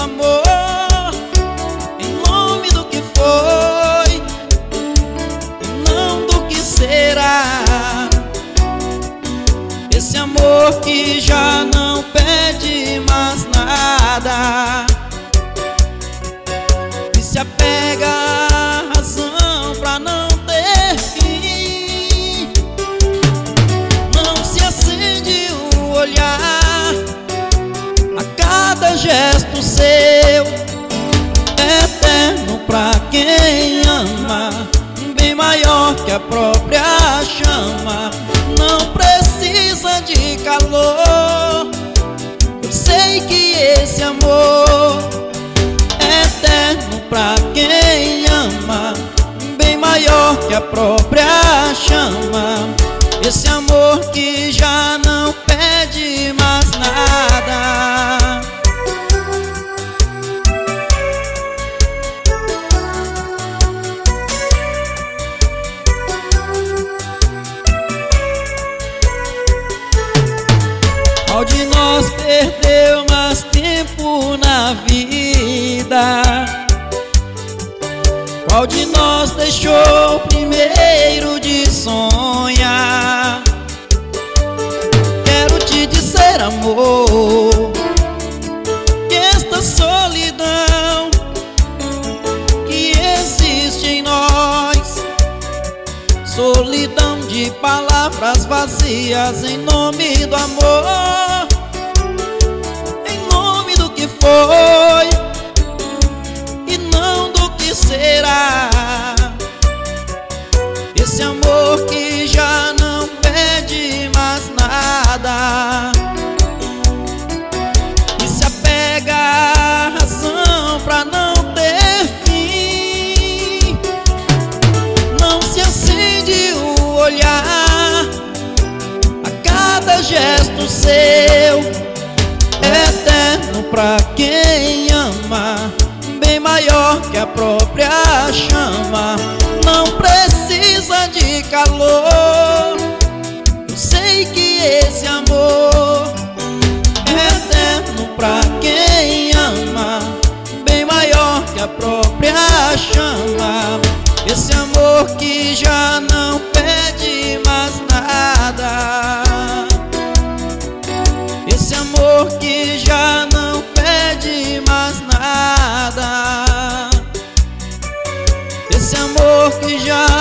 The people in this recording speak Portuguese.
amor, em nome do que foi e não do que será. Esse amor que já não pede mais nada, que se apega à razão pra não ter fim. Não se acende o olhar a cada gesto seu, eterno pra quem ama, bem maior que a própria chama. Não precisa de calor, eu sei que esse amor é eterno pra quem ama, bem maior que a própria chama. Esse amor que já não pede mais nada. Qual de nós perdeu mais tempo na vida? Qual de nós deixou primeiro de sonhar? Quero te dizer, amor, que esta solidão que existe em nós, solidão de palavras vazias em nome do amor, em nome do que foi e não do que será. Esse amor que já não pede mais nada, que se apega à razão pra não ter fim. Não se acende o olhar a cada gesto seu, eterno pra quem ama, bem maior que a própria chama. Não precisa de calor, eu sei que esse amor é eterno pra quem ama, bem maior que a própria chama. Esse amor que já não pede mais nada, esse amor que já não pede mais nada, esse amor que já